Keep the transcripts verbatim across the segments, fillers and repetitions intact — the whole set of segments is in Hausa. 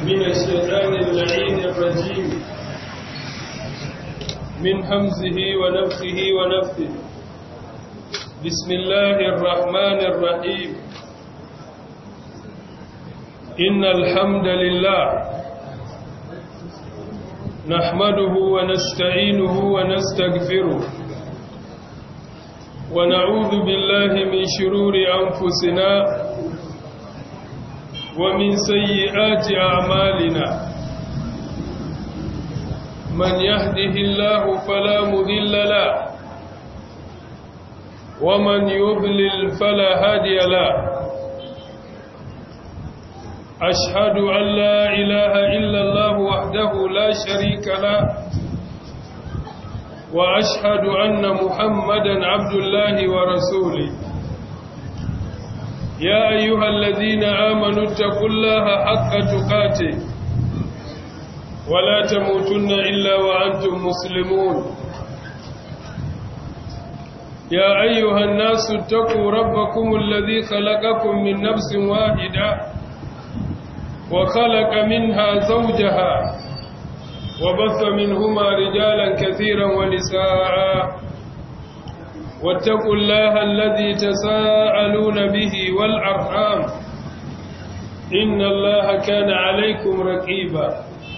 من الشيطان اللعين الرجيم من همزه ونفخه ونفثه. بسم الله الرحمن الرحيم. إن الحمد لله نحمده ونستعينه ونستغفره ونعوذ بالله من شرور أنفسنا ومن سيئات أعمالنا. من يهده الله فلا مضل له ومن يضلل فلا هادي له. أشهد أن لا إله إلا الله وحده لا شريك له وأشهد أن محمدا عبد الله ورسوله. يا أيها الذين آمنوا اتقوا الله حق تقاته ولا تموتن إلا وأنتم مسلمون. يا أيها الناس اتقوا ربكم الذي خلقكم من نفس واحدة وخلق منها زوجها وبث منهما رجالا كثيرا ونساء. واتقوا الله الذي تساءلون به والأرحام إن الله كان عليكم رقيبا.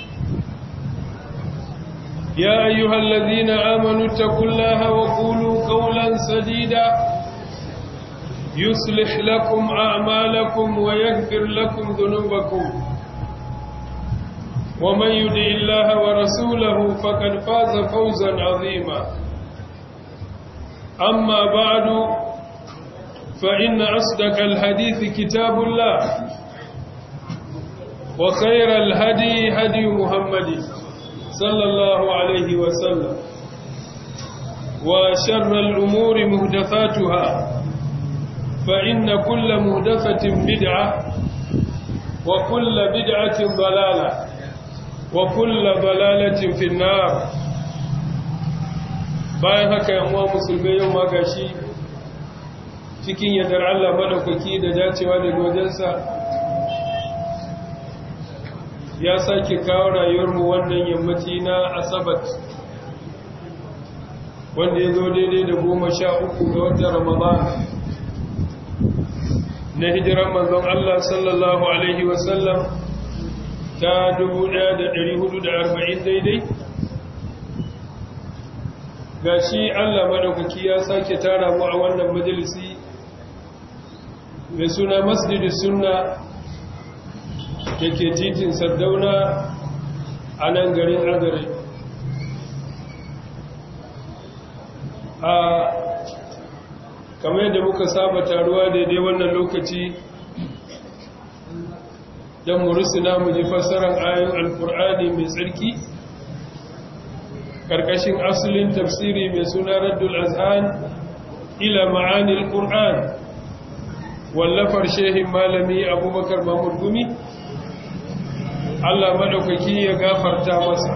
يا أيها الذين آمنوا اتقوا الله وقولوا قولا سديدا يصلح لكم أعمالكم ويغفر لكم ذنوبكم ومن يطع الله ورسوله فقد فاز فوزا عظيما. أما بعد فإن أصدق الحديث كتاب الله وخير الهدي هدي محمد صلى الله عليه وسلم وشر الأمور محدثاتها فإن كل محدثة بدعة وكل بدعة ضلالة وكل ضلالة في النار. bayan haka yanwa musulmai yau magashi cikin yardar Allah madaukaki da dacewa da wajensa ya sake kawo rayuwarmu wannan yammaci na asabat wanda ya zo daidai da goma sha uku ga watan ramadan na hijiran manzon Allah sallallahu alaihi wasallam ta dubu ɗaya da ɗari hudu da arba'in daidai. Ga shi Allah madaukaki ya sake tara mu a wannan majalisi mai suna Masjidus Sunna da ke titin Sardauna a nan garin Azare. A kamar yadda muka saba taruwa daidai wannan lokaci don mu rusuna mu ji fassarar ayoyin Alkur'ani mai tsarki karkashin asalin tafsiri mai suna Raddul Azhan ila ma'anil Qur'an wallafar shehin malami Abubakar Mahmud Gumi Allah madaukaki ya gafarta masa,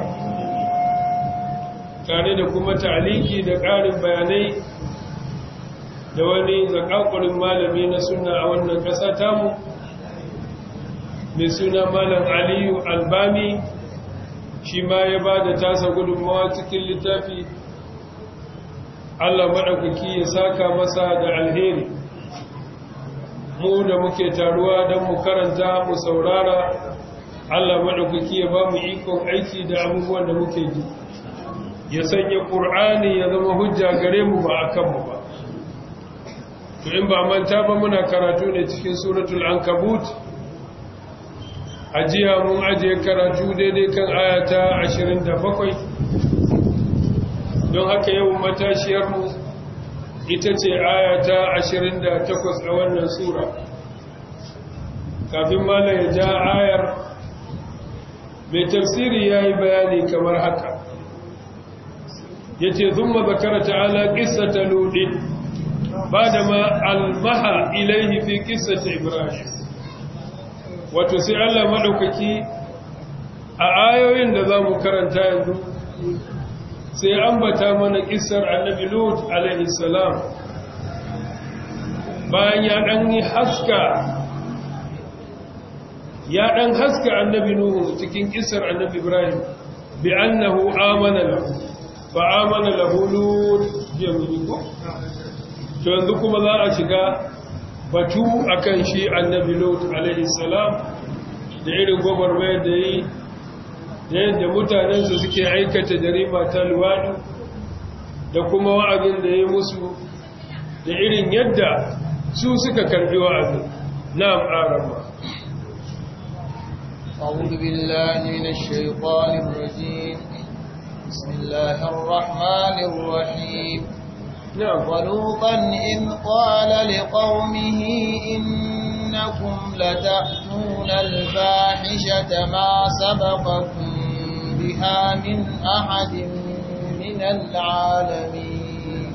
tare da kuma ta'aliki da ƙarin bayanai da wani zakakurin malami na sunna a wannan ƙasa tamu mai suna Malam Aliyu Albami, shi ma ya ba da tasa gudunmawa cikin littafi. Allah maɗaukaki ya saka masa da alheri. Mu da muke taruwa don mu karanta mu saurara, Allah maɗaukaki ya ba mu ikon aiki da abubuwan da muke ji, ya sanya ƙur'ani ya zama hujja gare mu ba a kanmu ba. To in ba manta ba muna karatu ne cikin suratul Ankabut. Ajiya mun ajiye karatu daidai kan ayata ashirin da bakwai, don haka yau matashiyarmu ita ce ayata ashirin da takwas a wannan sura. Kafin mala ya ja ayar, mai tafsiri ya yi bayani kamar haka. Ya ce, "Zumma zakara ta'ala ƙissata Ludin, ba da ma almaha ilaihi fi ƙissata Ibrahim." Wato sai Allah maɗaukaki a ayoyin da za mu karanta yanzu sai ambata mana ƙisar annabi Lut alaihi salam, bayan ya ɗan yi haska ya dan haska annabi nuhu cikin kissar annabi ibrahim bi annahu amana lahu fa amana lahu lut jami'u to yanzu kuma za a shiga batu akan shi annabi lut alaihi salam da irin gwagwarmayar da yi da yadda mutanensa suke aikata jarima ta luwadu da kuma wa'azin da ya musu da irin yadda su suka karbi wa'azin na'am arama أعوذ بالله من الشيطان الرجيم بسم الله الرحمن الرحيم نعم ولوطا إذ قال لقومه إنكم لتأتون الفاحشة ما سبقكم بها من أحد من العالمين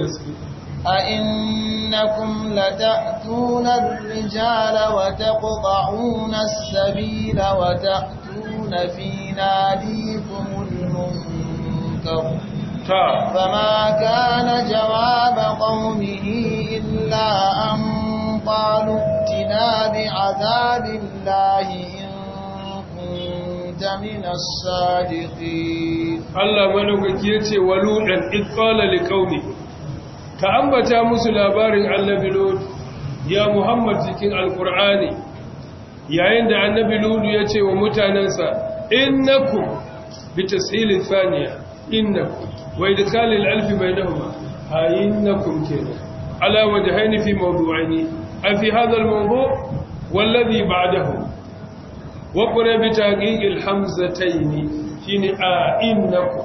أئنكم لتأتون الرجال وتقطعون السبيل وتأتون في ناديكم المنكر فما كان جواب قومه إلا أن قالوا ائتنا بعذاب الله إن كنت من الصادقين الله ملوك يتي ولوطا إذ قال لقومه كأنبتا musu labarin annabi Lut ya Muhammad cikin alqur'ani yayin da annabi Lut ya ce wa mutanansa innakum bitashil thaniya innakum wa idkhal al-alf bainahuma ayinnakum kana ala wajhayn fi mawdu'aini fi hadha al-mawdu' والذي بعده وقرأ بتحقيق الحمزتين shine a'innakum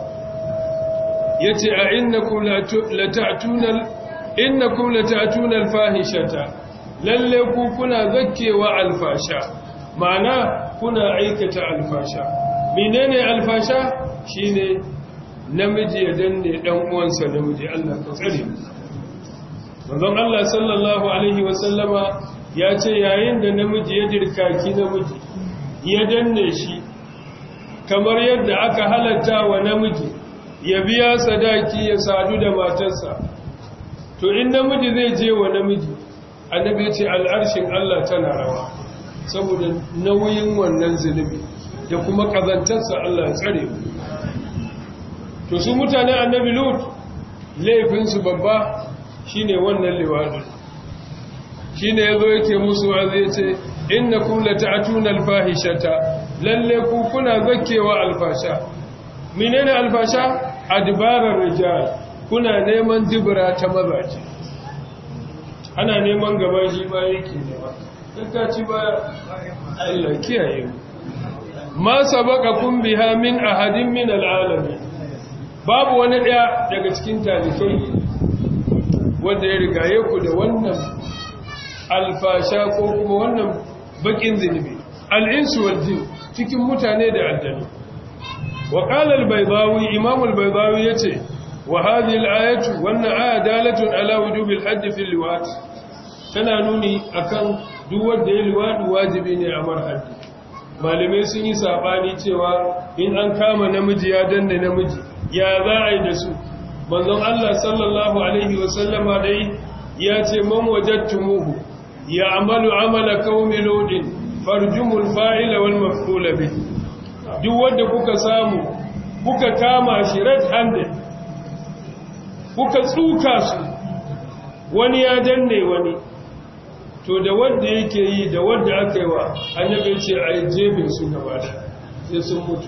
yace a'innakum la ta'tuna innakum la ta'tuna al-fahishata lalle ku kuna zakkewa alfasha ma'ana kuna aikata alfasha menene alfasha shine namiji ya danne dan uwansa namiji Allah ka tsare manzon Allah sallallahu alaihi wasallama ya ce yayin da namiji ya dirkaki namiji ya danne shi kamar yadda aka halatta wa namiji ya biya sadaki ya sadu da matarsa to in namiji zai je wa namiji annabi ya ce al'arshin Allah tana rawa saboda nauyin wannan zunubi da kuma kazantarsa Allah ya tsare mu to su mutanen annabi Lut laifinsu babba shine wannan liwadi shine yazo yake musu wazi yace innakum lata'tuna al-fahishata lalle ku kuna zakkewa alfasha menene alfasha adbarar rijal kuna neman dibra ta mazaje ana neman gaban shi ba yake ne ba duka ci ba Allah kiyaye mu ma sabaqakum biha min ahadin min al-alamin babu wani daya daga cikin talikai wanda ya rigaye ku da wannan alfasha ko kuma wannan bakin zinubi al-insu wal jin cikin mutane da aljanu wa qala al-baydawi imam al-baydawi yace wa hadhihi al-ayatu wannan aya dalatun ala wujubil hadd fi al-liwat tana nuni akan duk wanda ya liwadu wajibi ne a marhadi malamai sun yi sabani cewa in an kama namiji ya danne namiji ya za a yi da su manzon Allah sallallahu alaihi wasallama dai ya ce man wajadtumuhu ya amalu amala qaumi ludin farjumul fa'ila wal maf'ula bih duk wanda kuka samu kuka kama shi red handed kuka tsuka su wani ya danne wani to da wanda yake yi da wanda aka yi wa annabi ce a jebe su gaba da sai sun mutu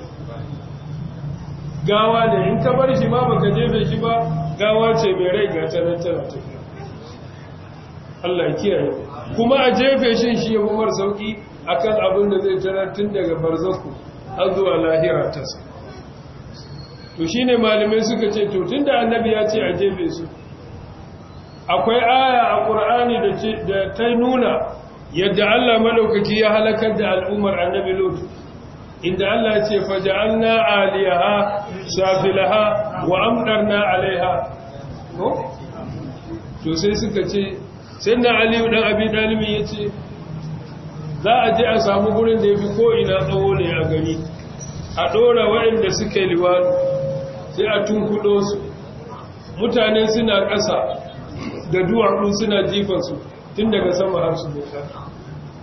gawa ne in ka bar shi ma baka jebe shi ba gawa ce mai rai ga tanan tana tafiya Allah kiyaye kuma a jefe shi shi ya umar sauki akan abin da zai tarar tun daga barzaku har zuwa lahira ta sa to shine malamai suka ce to tunda annabi ya ce a jefe su akwai aya a Qur'ani da da ta nuna yadda Allah madaukaki ya halakar da al'ummar annabi Lut inda Allah ya ce faja'alna 'aliyaha safilaha wa amdarna 'alaiha ko to sai suka ce sai na aliyu dan abi dalimi ya ce za a je a samu gurin da ya fi ko'ina tsawo ne a gari a ɗora waɗanda suka yi liwadu sai a tunkuɗo su mutane suna ƙasa da duwatsu suna jifansu tun daga sama har su bota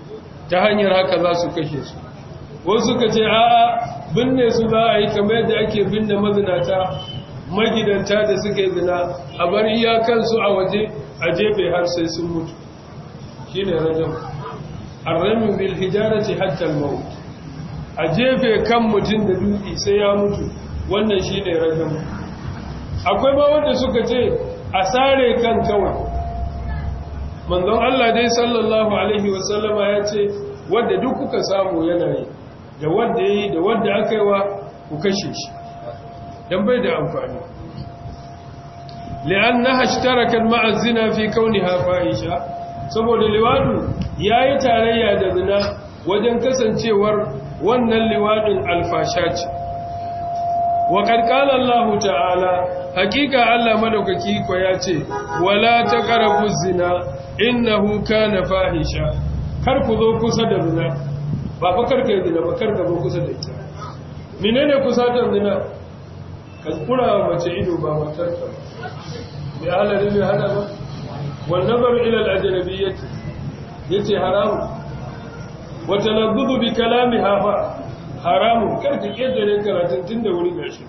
ta hanyar haka za su kashe su wasu suka ce a'a binne su za a yi kamar yadda ake binne mazinata magidanta da suka yi zina a bar iyakansu a waje a jefe har sai sun mutu shi ne rajam arramin bil hijarati hatta al-maut a jefe kan mutum da dutse sai ya mutu wannan shi ne rajam akwai ba wanda suka ce a sare kan kawai manzon Allah dai sallallahu alaihi wasallama ya ce wanda duk kuka samu yana yi da wanda yi da wanda aka yi wa ku kashe shi dan bai da amfani li'annaha ishtarakat ma'a zina fi kauniha fahisha saboda liwadu yayi tarayya da zina wajen kasancewar wannan liwadin alfasha ce wa qad qala Allah ta'ala hakika Allah madaukaki ko yace wala taqrabu zina innahu kana fahisha kar ku zo kusa da zina ba fa kar kai zina ba kar ka zo kusa da ita menene kusa da zina ka kura mace ido ba matar ka bi halari bi hada ba wan nazar ila al ajnabiyyah yace haramu wa taladdud bi kalamiha fa haramu kar ka kiyaye karatun tunda wuri gashi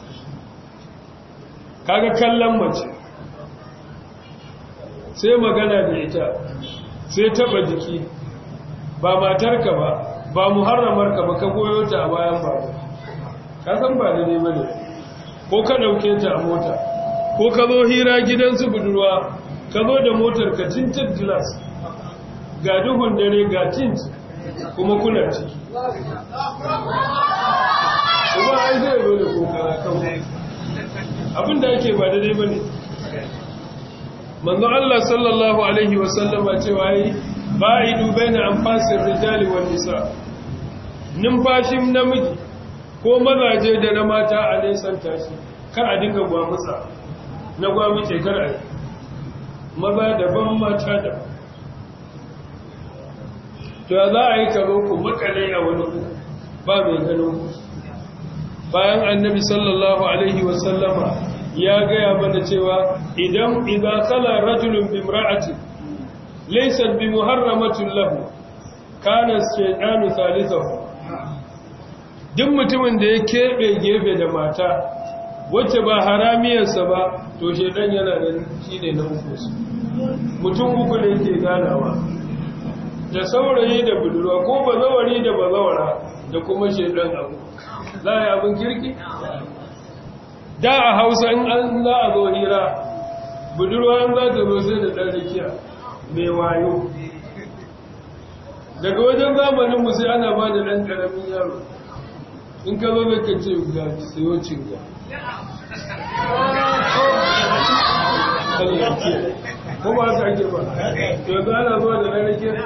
kaga kallon mace sai magana da ita sai taba jiki ba matarka ba ba muharramarka ba ka goyo ta a bayan babu ka san ba da ne bane ko ka dauke ta a mota ko ka zo hira gidansu budurwa ka zo da motar ka tinted glass ga duhun dare ga tint kuma kuna ciki kuma ai zai zo da kokara kawai abinda ake ba da ne bane manzo Allah sallallahu alaihi wasallama cewa yi ba'idu baina anfasir rijali wan nisa numfashin namiji ko mazaje da na mata a nesan tashi kar a dinga gwamutsa na gwamutse kar a maza daban mata da to za a yi karo ku makale a wani ba mai gano bayan annabi sallallahu alaihi wasallama ya gaya mana cewa idan idza khala rajulun bi imra'ati laysat bi muharramatin lahu kana shaytanu thalithahu duk mutumin da ya kebe gefe da mata wacce ba haramiyarsa ba to shaytan yana da shine na uku mutum uku ne yake ganawa da saurayi da budurwa ko bazawari da bazawara da kuma shaytan abu za a yi abin kirki da a hausa in an za a zo hira budurwa an za ta zo sai da ɗan rikiya mai wayo daga wajen zamaninmu sai ana ba da ɗan ƙaramin yaro in ka zo mai ka ce ga sayocin ga kuma haka ake ba to za ana zuwa da ɗan rikiya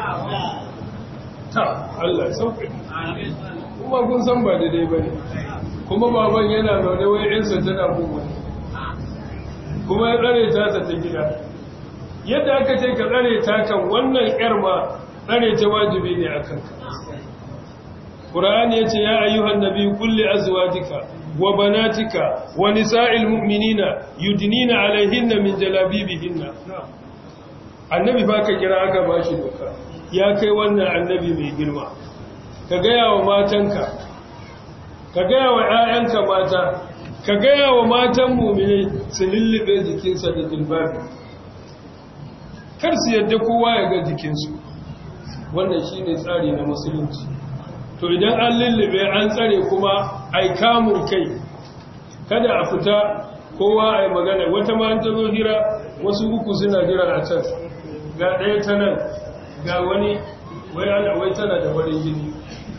ta Allah sauƙi kuma kun san ba daidai ba ne kuma baban yana zaune wai yansa tana kuma kuma ya tsare ta ta gida yadda aka ce ka tsare ta kan wannan yar ma tsare ta wajibi ne a kanka Qur'ani yace ya ayyuhan nabi kulli azwajika wa banatika wa nisa'il mu'minina yudnina alaihinna min jalabibihinna annabi fa ka kira aka bashi doka ya kai wannan annabi mai girma ka gaya wa matanka ka gaya wa ‘ya'yanka mata ka gaya wa matan mummine su lullube jikinsa da jilbabi kar su yadda kowa ya ga jikinsu wannan shi ne tsari na musulunci to idan an lullube an tsare kuma ai kamun kai kada a fita kowa ai magana wata ma an ta zo hira wasu uku suna jira a can ga ɗaya ta nan ga wani wai ana wai tana da farin jini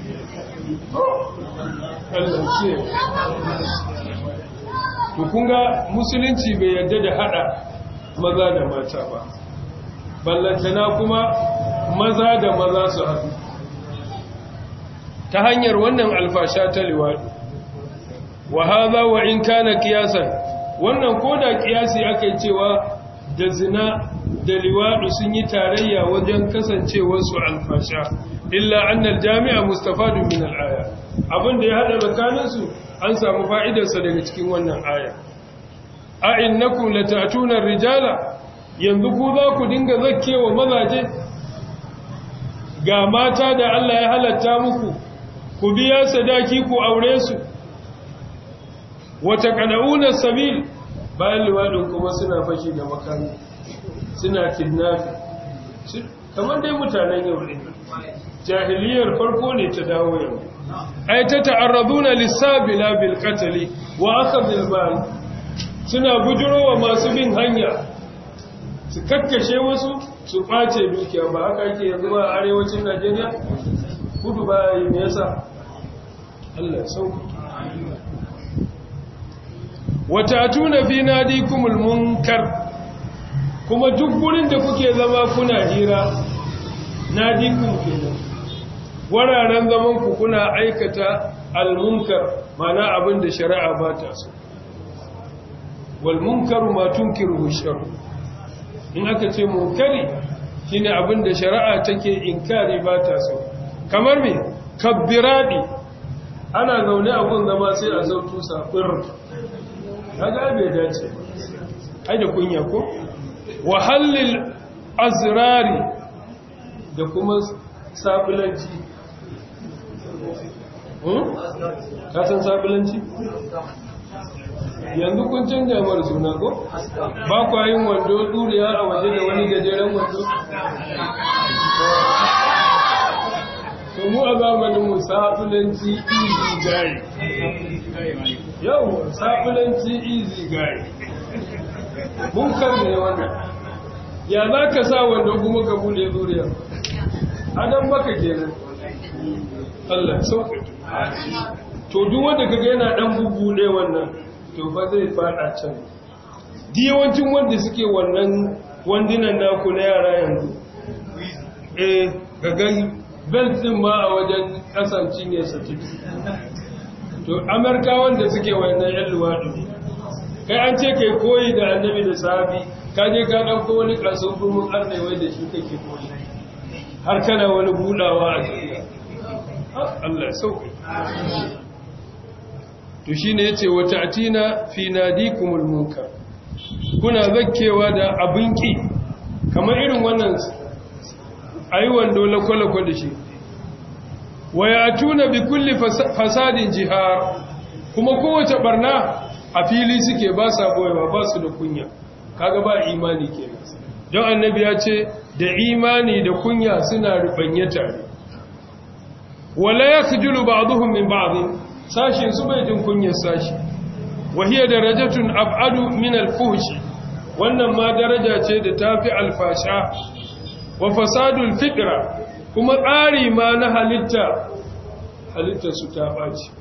Allah ce to kunga musulunci bai yarda da hada maza da mata ba ballantana kuma maza da maza su haɗu ta hanyar wannan alfasha ta liwadi wa hadha wa in kana qiyasan wannan koda qiyasi akai cewa da zina da liwadi sun yi tarayya wajen kasancewar su alfasha illa annal jami'a mustafadun min al-aya abinda ya hada tsakaninsu an samu fa'idarsa daga cikin wannan aya a innakum latatuna ar-rijala yanzu ku za ku dinga zakkewa mazaje ga mata da Allah ya halatta muku ku biya sadaki ku aure su wata qana'una sabil bayan liwadin kuma suna fashi da makami suna kidnapping kamar dai mutanen yau ne jahiliyar farko ne ta dawo yau ai ta ta'arraduna lisabila bil qatl wa akhadh al mal suna bujurowa masu bin hanya su kakkashe wasu su kwace dukiya ba haka yake yanzu ba a arewacin Najeriya kudu ba yi me yasa Allah sauki wata tuna fi nadikumul munkar kuma duk gurin da kuke zama kuna hira nadikum kenan wararen zaman ku kuna aikata al-munkar mana abin da shari'a ba ta so wal munkaru ma tunkiru shar in aka ce munkari shine abin da shari'a take inkari ba ta so kamar me kabbiradi ana zaune a gun zama sai a zautu safir kaga bai dace ai da kunya ko wa halil azrari da kuma sabilanci ka san sabilanci yanzu kun canja mar suna ko ba kwa yin wando duriya a waje da wani gajeren wando to mu a zamanin mu sabilanci easy guy yau sabilanci easy guy mun karne wannan ya za ka sa wando kuma ka bude duriya adam baka kenan Allah sauke to duk wanda kaga yana dan bubude wannan to fa zai fada can di yawancin wanda suke wannan wandinan naku na yara yanzu eh kaga belt din ma a wajen kasancin ya saki to Amerika wanda suke wannan yan luwadi kai an ce kai koyi da annabi da sahabi ka je ka dauko wani kaso gumin arnai da shi kake koyi har kana wani budawa a duniya Allah ya sauke to shine yace wata atina fi nadikumul munkar kuna zakkewa da abinki kamar irin wannan ayi wando lakwalakwa da shi wayatuna bi kulli fasadin jihar kuma kowace barna a fili suke ba sa boyewa ba su da kunya kaga ba imani kenan don annabi ya ce da imani da kunya suna rubanye tare wala yakhjulu ba'dhum min ba'd sashin su bai jin kunyar sashi wahiya darajatun ab'adu min al-fuhsh wannan ma daraja ce da tafi alfasha wa fasadul fitra kuma tsari ma na halitta halitta su ta baci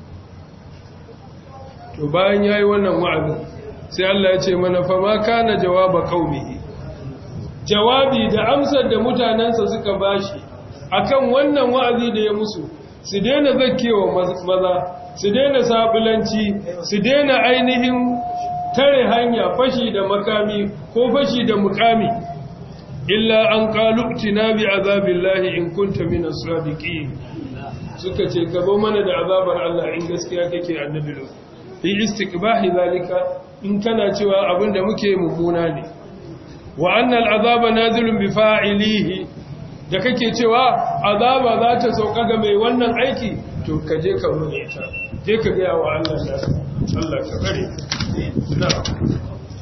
to bayan yayi wannan wa'azi sai Allah ya ce mana fa ma kana jawaba qaumihi jawabi da amsar da mutanansa suka bashi akan wannan wa'azi da ya musu su daina zakkewa maza su daina sabulanci su daina ainihin tare hanya fashi da makami ko fashi da mukami illa an qalu tina bi azabillahi in kunta minas sadiqin suka ce gabo mana da azabar Allah in gaskiya kake annabi lo fi istiqbahi zalika in kana cewa abinda muke mummuna ne wa anna al'azaba nazilun bi fa'ilihi da kake cewa azaba za ta sauka ga mai wannan aiki to ka je ka rune ta je ka ga wa Allah da Allah ka kare na'am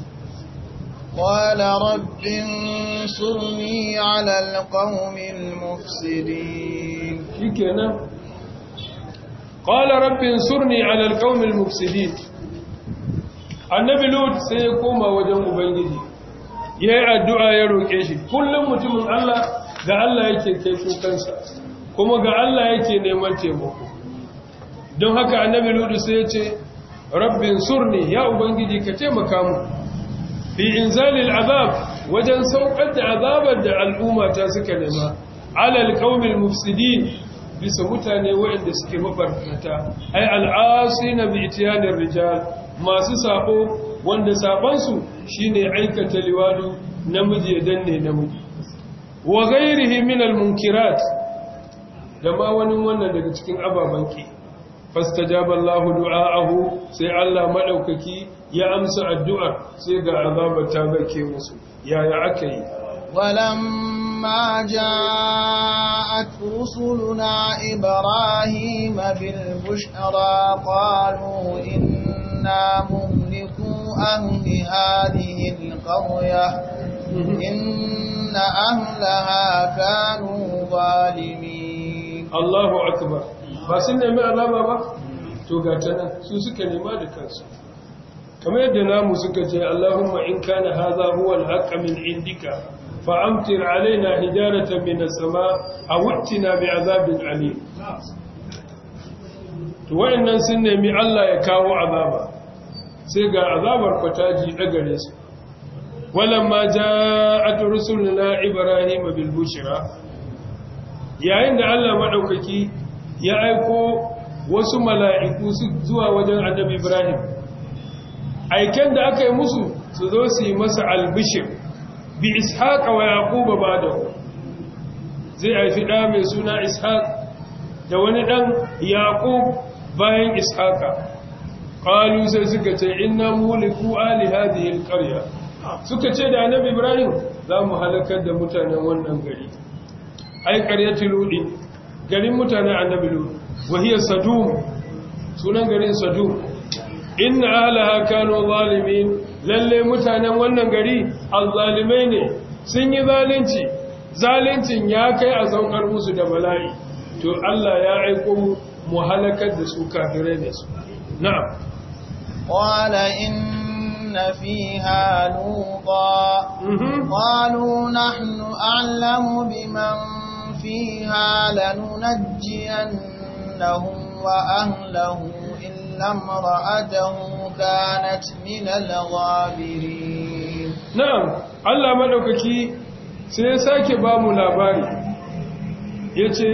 قال رب انصرني على القوم المفسدين shikenan قال رب انصرني على القوم المفسدين annabi lut sai ya koma wajen ubangiji yayi addu'a ya roke shi kullum mutumin Allah ga Allah yake kai kukansa kuma ga Allah yake neman taimako don haka annabi lut sai ya ce rabbin surni ya ubangiji ka taimaka mu fi inzalil azab wajen saukar da azabar da al'umma ta suka nema ala alqaumil mufsidin bisa mutane waɗanda suke mafarkata ai al'asina bi itiyanir rijal masu sabo wanda sabansu shine aikata liwadu namiji ya danne namiji wa ghairihi min almunkirat da ma wani wannan daga cikin ababanki fastajaba Allahu du'aahu sai Allah madaukaki ya amsa addu'ar sai ga azaba ta bake musu yaya akai walam ولما جاءت رسلنا إبراهيم بالبشرى قالوا إنا مهلكو أهل هذه القرية إن أهلها كانوا ظالمين. الله أكبر. فسنة ما علامة با توقعتنا سوسك لما دكانسو كما يدنا مسكة اللهم إن كان هذا هو الحق من عندك فأمطر علينا حجارة من السماء أو ائتنا بعذاب أليم. وإن سنة من الله يكاو عذابا سيقى عذاب الفتاجي أقريس. ولما جاءت رسلنا إبراهيم بالبشرى yayin da Allah madaukaki ya aiko wasu mala'iku zuwa wajen Annabi Ibrahim aiken da aka yi musu su zo su yi masa albishir bi ishaqa wa yaquba ba'dahu zai haifi da mai suna ishaq da wani dan yaqub bayan ishaqa qalu sai suka ce inna muliku ali hadhihi alqarya suka ce da Annabi Ibrahim za mu halakar da mutanen wannan gari ai qaryatul ludi garin mutanen Annabi Lut wa hiya sadum sunan garin sadum inna ahlaha kanu zalimin lalle mutanen wannan gari azzalimai ne sun yi zalunci zaluncin ya kai a saukar musu da bala'i to Allah ya aiko mu halakar da su kafirai ne su na'am qala inna fiha luqa qalu nahnu a'lamu biman fiha lanunajjiyannahu wa ahlihi امرأته كانت من الغابرين. نعم الله مدوكaki sai ya sake ba mu labari yace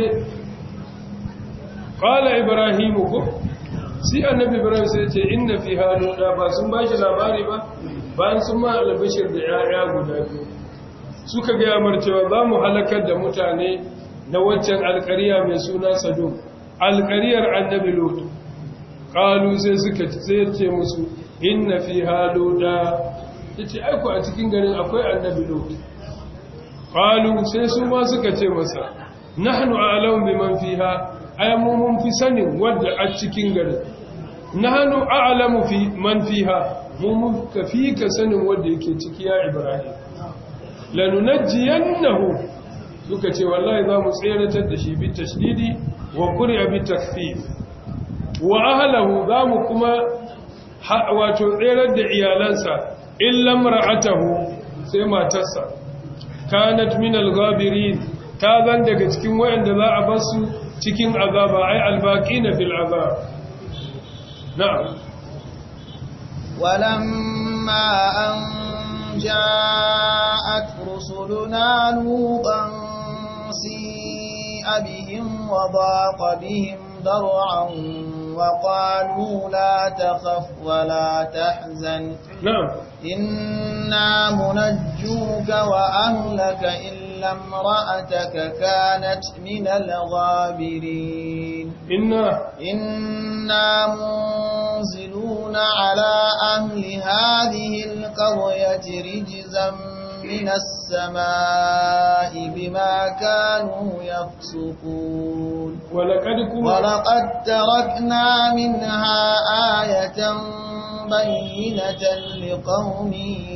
qala ibrahim ko sai annabi ibrahim sai yace inna fi haluda ba sun bashi labari ba bayan sun ma albashir da yaya guda biyu suka ga yamar cewa za mu halakar da mutane na waccan alƙariya mai suna sadum alƙariyar annabi lut qalu sai suka ce musu inna fi haluda yace aiko a cikin garin akwai annabi lut qalu sai su ma suka ce masa nahnu a'lamu biman fiha ay mu mun fi sanin wanda a cikin garin nahnu a'lamu fi man fiha mu mun kafi ka sanin wanda yake ciki ya ibrahim lanunajjiyannahu suka ce wallahi za mu tseratar da shi bi tashdidi wa qur'a bi takfif wa ahlahu za mu kuma wato tserar da iyalansa illa mar'atahu sai matarsa kanat min al-ghabirin ta zan daga cikin wayanda za a basu cikin azaba ai albaqina fil azab na'am walamma an ja'at rusuluna lutan si'a bihim wa daqa bihim dar'an وقالوا لا تخف ولا تحزن نعم إنا منجوك وأهلك إلا امرأتك كانت من الغابرين إنا إنا منزلون على أهل هذه القرية رجزا من السماء بما كانوا يفسقون ولقد, ولقد تركنا منها آية بينة لقوم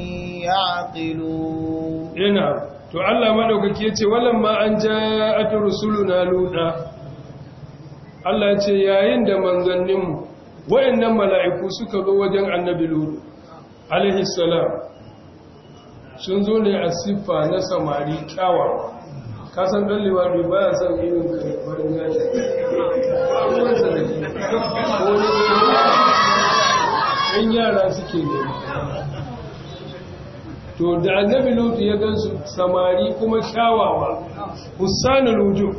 يعقلون نعم to Allah madaukaki yace walamma an ja'at rusuluna luda Allah yace yayin da manzanninmu wayannan mala'iku suka zo wajen annabi lut alaihi salam sun zo ne a siffa na samari kyawawa kasan ɗan liwari ba ya son irin karfarin gashi ɗan yara suke ne to da annabi lutu ya gansu samari kuma kyawawa hussanu lujo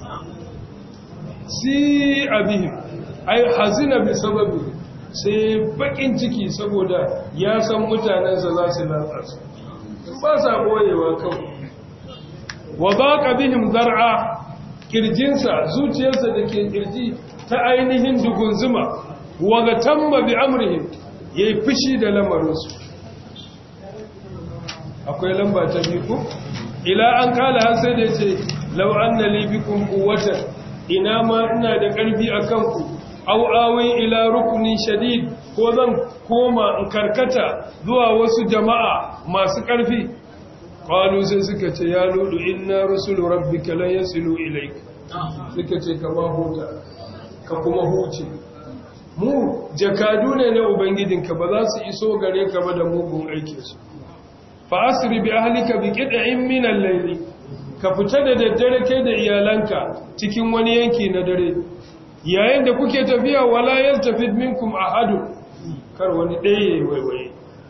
si abihim ai hazina bi sababi sai bakin ciki saboda ya san mutanensa za su latsa su ba sa boyewa kawai wa baqa bihim zar'a kirjinsa zuciyarsa dake kirji ta ainihin dugunzuma wa gatamma bi amrihim yayi fushi da lamarinsu akwai lamba ta biyu ko ila an kala har sai da ce law anna li bikum quwwatan ina ma ina da karfi akan ku aw awi ila ruknin shadid ko zan koma in karkata zuwa wasu jama'a masu karfi qalu sai suka ce ya ludu inna rusulu rabbika la yasilu ilayka suka ce ka ba huta ka kuma huce mu jakadu ne na ubangijinka ba za su iso gare ka ba da mugun aikinsu fa asri bi ahlika bi qid'in min al-layl ka fita da daddare kai da iyalanka cikin wani yanki na dare yayin da kuke tafiya wala yaltafid minkum ahadu kar wani ɗaya waiwaye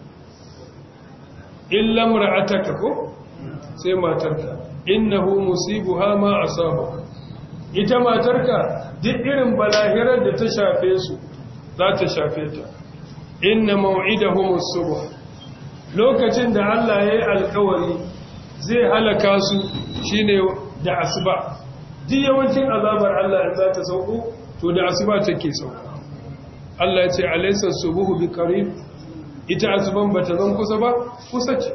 illa mar'ataka ko sai matarka innahu musibuha ma asabaka ita matarka duk irin balahirar da ta shafe su za ta shafe ta inna maw'idahum as-subh lokacin da Allah ya yi alkawari zai halaka su shine da asuba duk yawancin azabar Allah in za ta sauko to da asuba take sauka Allah ya ce alaysa subuhu biqarib ita asuban bata zan kusa ba kusa ce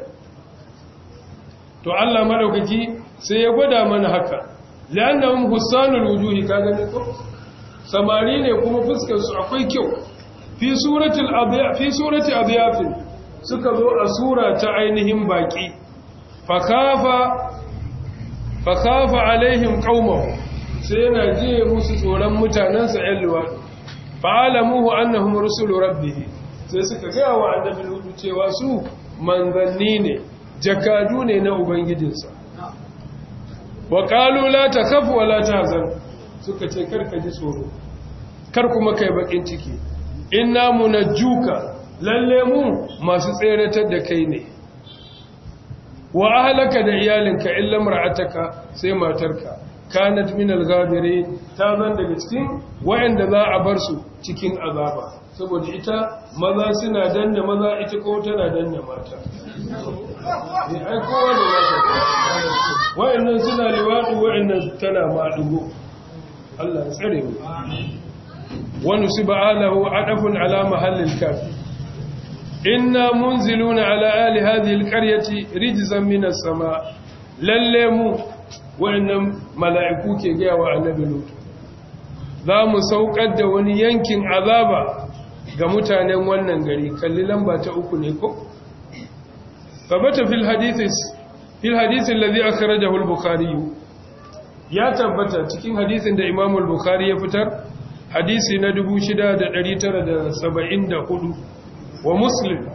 to Allah madaukaki sai ya gwada mana haka la'annahum husanul wujuhi kaga ne ko samari ne kuma fuskar su akwai kyau fi suratul abiya fi surati abiyaf suka zo a sura ta ainihin baki fakafa fakafa alaihim qaumuhu sai yana jiye musu tsoron mutanansa ƴan luwadi fa'alamuhu annahum rusulu rabbih sai suka ga wa annabi lutu cewa su manzanni ne jakadu ne na ubangijinsa wa qalu la takhaf wa la tahzan suka ce karka ji tsoro kar kuma kai bakin ciki inna munajjuka lalle mu masu tseratar da kai ne wa ahlaka da iyalinka illa mar'ataka sai matarka kanat min al-ghabirin ta zan daga cikin wayanda za a bar su cikin azaba saboda ita maza suna danna maza ita ko tana danna mata ne ai kowa da mata wayannan suna liwadi wayannan tana madugo Allah ya tsare mu wa nusiba alahu adafun ala mahallil kaf inna munziluna ala ali hadhihi alqaryati rijzan minas sama lalle mu wayannan mala'iku ke ga wa annabi lut za mu saukar da wani yankin azaba ga mutanen wannan gari kalli lamba ta uku ne ko fabata fil hadithis fil hadith alladhi akhrajahu al-bukhari ya tabbata cikin hadisin da Imam al-Bukhari ya fitar hadisi na dubu shida da ɗari tara da saba'in da hudu wa Muslim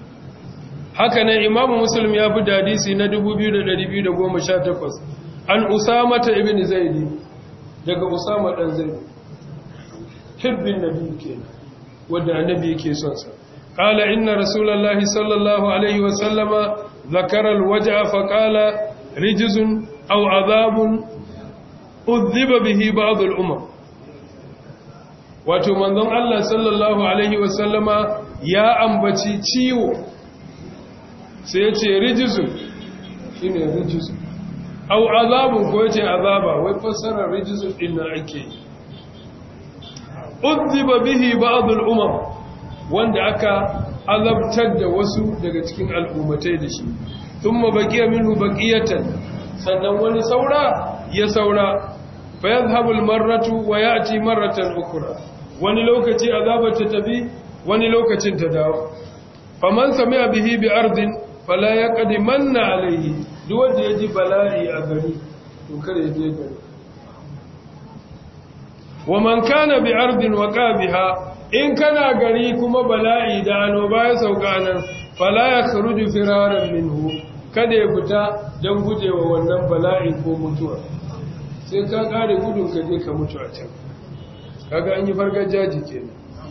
haka nan Imam Muslim ya fi hadisi na dubu biyu da ɗari biyu da goma sha takwas an Usama ta ibn Zaid daga Usama dan Zaid hibbin nabi kenan wanda annabi yake son sa qala inna rasulullahi sallallahu alaihi wa sallama ذكر الوجع فقال رجز أو عذاب أذب به بعض الأمم wato manzon Allah sallallahu alaihi wasallama ya ambaci ciwo sai ya ce rijizun shine rijizun au azabun ko yace azaba wai fassarar rijizun din nan ake udhiba bihi ba'd al-umam wanda aka azabtar da wasu daga cikin al'ummatai da shi thumma baqiya minhu baqiyatan sannan wani saura ya saura fa yadhhabu al-marratu wa ya'ti marratan ukhra wani lokaci azabar ta tafi wani lokacin ta dawo faman sami'a bihi bi ardin fala yaqdimanna alayhi duk wanda yaji bala'i a gari to kare ya je gari wa man kana bi ardin waqa biha in kana gari kuma bala'i da annoba ya sauka nan fala yakhruju firaran minhu kada ya fita dan gujewa wannan bala'i ko mutuwa sai ka kare gudun ka je ka mutu a can kaga an yi farkar jaji kenan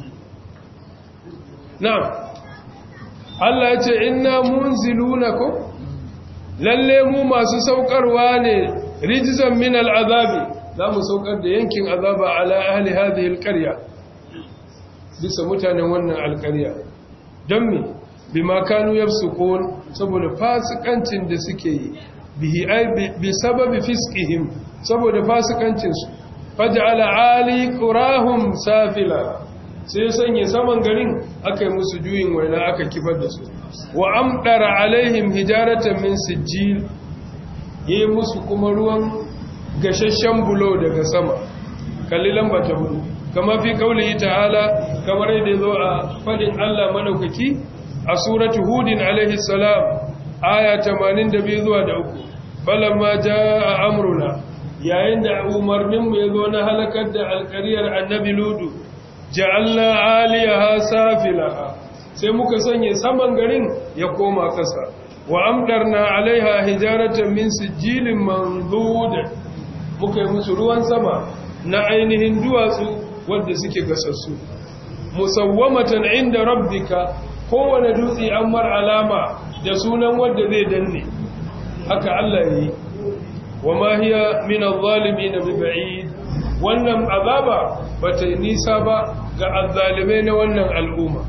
na'am Allah ya ce inna munzilunakum lalle mu masu saukarwa ne rijzan min al'azabi za mu saukar da yankin azaba ala ahli hadhihi alqarya bisa mutanen wannan alqarya dan me bima kanu yafsukun saboda fasikancin da suke yi bihi ay bi sababi fiskihim saboda fasikancin su faj'ala ali qurahum safila sai sanya saman garin aka yi musu juyin waina aka kifar da su wa amdara alaihim hijaratan min sijil yi musu kuma ruwan gashashen bulo daga sama kalli lamba ta hudu kama fi kaulihi ta'ala kamar yadda zo a fadin Allah madaukaki a suratu hudin alaihi salam aya tamanin da biyu zuwa da uku falamma jaa amruna yayin da umarnin mu yazo na halakar da alƙariyar annabi ludu ja'alna aliyaha safilaha sai muka sanya saman garin ya koma kasa wa amdarna alaiha hijaratan min sijilin mandud muka yi musu ruwan sama na ainihin duwatsu wanda suke gasassu musawwamatan inda rabbika kowane dutse an mar alama da sunan wanda zai danne haka Allah yi wa ma hiya min adh-dhalimin biba'id wannan azaba bata nisa ba ga azzalimai na wannan al'umma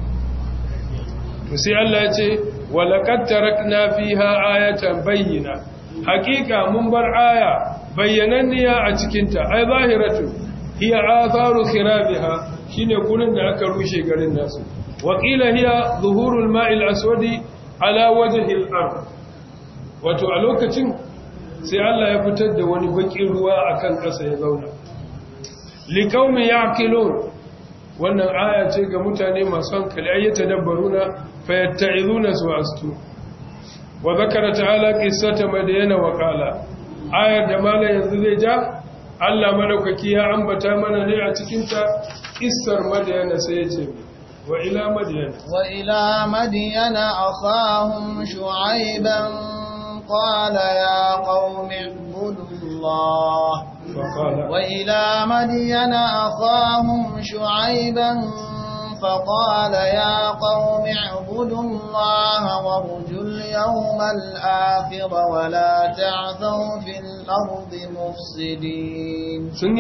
to sai Allah ya ce walaqad tarakna fiha ayatan bayyina haqiqa mun bar aya bayyananniya a cikin ta ai zahiratu hiya atharu khirabiha shine gurin da aka rushe garin nasu waqila hiya zuhurul ma'il aswadi ala wajhi al-ard wato a lokacin sai Allah ya fitar da wani bakin ruwa akan ƙasa ya zauna liqaumi ya'qilun wannan aya ce ga mutane masu hankali ayyata dabbaruna fayatta'izuna su'astu wa zakara ta'ala qissata madyana wa qala ayar da mala yanzu zai ja Allah madaukaki ya ambata mana ne a cikin ta qissar madyana sai ya ce wa ila madyana wa ila madyana akhahum shu'ayban qala ya qaumi ibudullah وإلى مدين أخاهم شعيبا فقال يا قوم اعبدوا الله وارجوا اليوم الآخر ولا تعثوا في الأرض مفسدين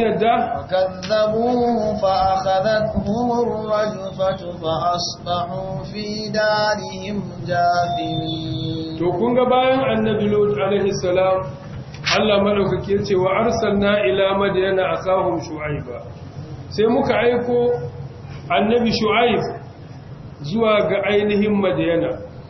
وكذبوه فأخذتهم الرجفة فأصبحوا في دارهم جاثمين تكون باين النبي لوط عليه السلام Allah madaukake yace wa arsalna ila madyana akahum shu'aiba sai muka aiko annabi shu'aib zuwa ga ainihin madyana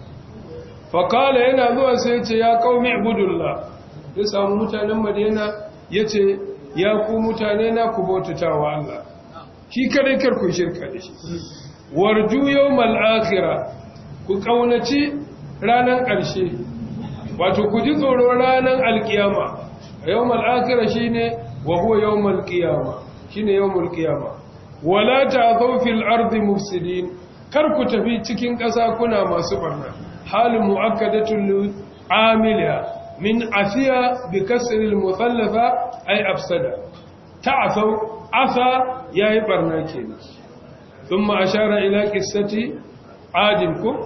fa kala yana zuwa sai yace ya qaumi ibudullah ya samu mutanen madyana yace ya ku mutane na ku bautatawa Allah shi kadai kar ku shirka da shi warju yawmal akhirah ku kaunaci ranan ƙarshe wato ku ji tsoron ranar alkiyama yawmal akhirah shine wa huwa yawmal qiyama shine yawmul qiyama wala ta'thaw fil ardi mufsidin kar ku tafi cikin ƙasa kuna masu barna halin mu'akkadatul amila min afiya bi kasri al muthallafa ay afsada ta'thaw asa yayi barna kenan thumma ashara ila qissati adin ku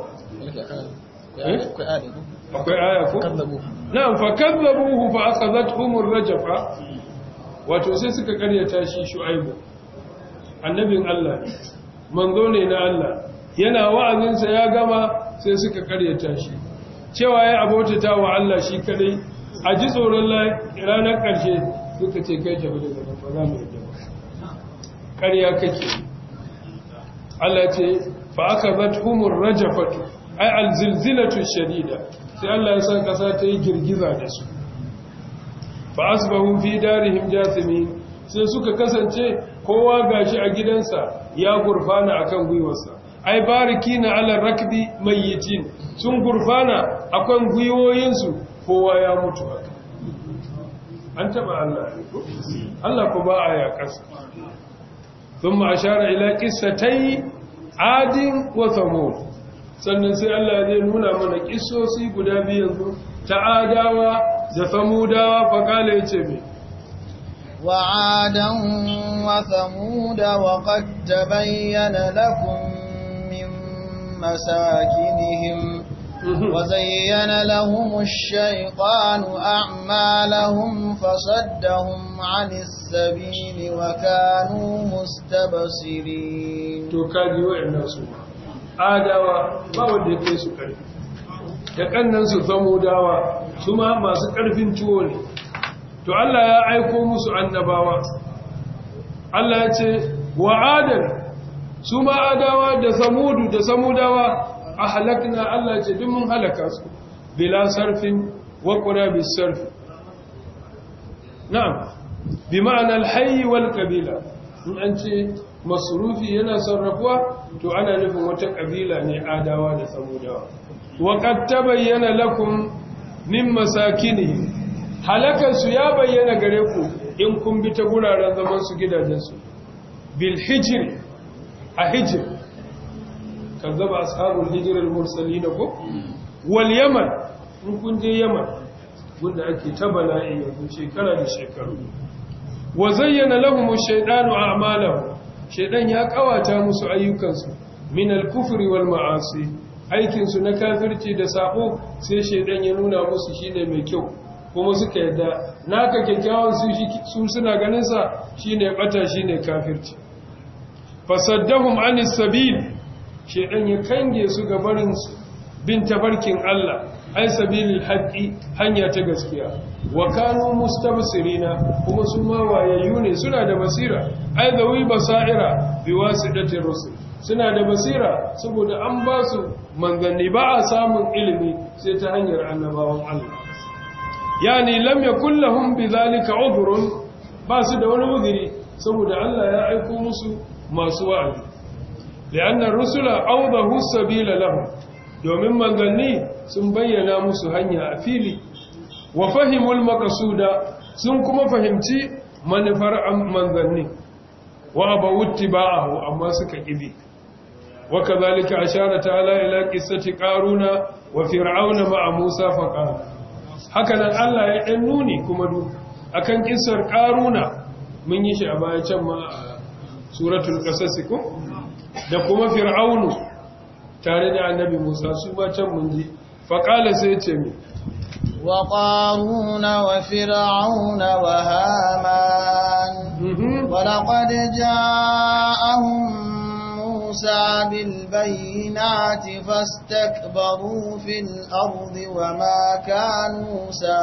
akwai aya ko na'am fa kadzabuhu fa akhadhatuhum ar-rajfa wato sai suka karyata shi shu'aibu annabin Allah manzo ne na Allah yana wa'azin sa ya gama sai suka karyata shi cewa ya abotata wa Allah shi kadai a ji tsoron ranar karshe suka ce kai tafi daga nan ba za mu yi ba karya kake Allah ce fa akhadhatuhum ar-rajfatu ay al-zilzilatu shadida sai Allah ya san kasa ta yi girgiza da su fa asbahu fi darihim jathimin sai suka kasance kowa gashi a gidansa ya gurfana akan gwiwarsa ai barikina ala rakbi mayyitin sun gurfana akan gwiwoyinsu kowa ya mutu haka an taba Allah Allah ko ba a ya kasa thumma ashara ila qissatay adin wa thamud sannan sai Allah zai nuna mana kissosi guda biyu yanzu ta adawa da samudawa fakala yace me wa adan wa samuda wa qad tabayyana lakum min masakinihim wa zayyana lahum ash-shaytanu a'malahum fasaddahum 'anis sabili wa kanu mustabsirin to kaji wa'annan su adawa ba wanda ya kai su ƙarfi da ƙannansu samudawa su ma masu ƙarfin tuwo ne to Allah ya aiko musu annabawa Allah ya ce wa adan su ma adawa da samudu da samudawa a halakna Allah ce duk mun halaka su bila sarfin wa qura bis sarf na'am bi ma'ana al-hayy wal qabila in an ce masrufi yana sarrafuwa to ana nufin wata kabila ne adawa da samudawa wa qad tabayyana lakum min masakini halakan su ya bayyana gare ku in kun bi ta guraren zaman su gidajen su bil hijr a hijr kazzaba ashabul hijr al mursalin ko wal yaman in kun je yaman wanda ake ta bala'i yanzu shekara da shekaru wa zayyana lahum ash-shaytanu a'malahum shaytan ya kawata musu ayyukansu min al-kufri wal ma'asi aikin su na kafirci da sabo sai shaytan ya nuna musu shine mai kyau kuma suka yadda naka kyakkyawan su su suna ganin sa shine bata shine kafirci fasaddahum anis sabil shaytan ya kange su ga barin bin tabarkin Allah ai sabilil haqqi hanya ta gaskiya wa kanu mustabsirina kuma su ma wayayyu ne suna da basira ai da wi basaira biwasitatir rusul suna da basira saboda an ba su manzanni ba a samun ilimi sai ta hanyar annabawan Allah yani lam yakul lahum bidhalika udhrun ba su da wani udhri saboda Allah ya aika musu masu wa'azi li'anna ar-rusula awdahu sabila lahum domin manzanni sun bayyana musu hanya a fili wa fahimul maqsuda sun kuma fahimci manufar manzanni wa abawutti ba'ahu amma suka kibi wa kadhalika ashara ta'ala ila qissati qaruna wa fir'auna ma'a musa faqala hakanan Allah ya dan nuni kuma du akan kissar qaruna mun yi shi a baya can ma suratul qasas ko da kuma fir'aunu tare da annabi Musa su ba can mun ji faqala sai ce mi wa qaruna wa fir'auna wa haman wa laqad ja'ahum Musa bil bayyinati fastakbaru fil ardi wa ma kanu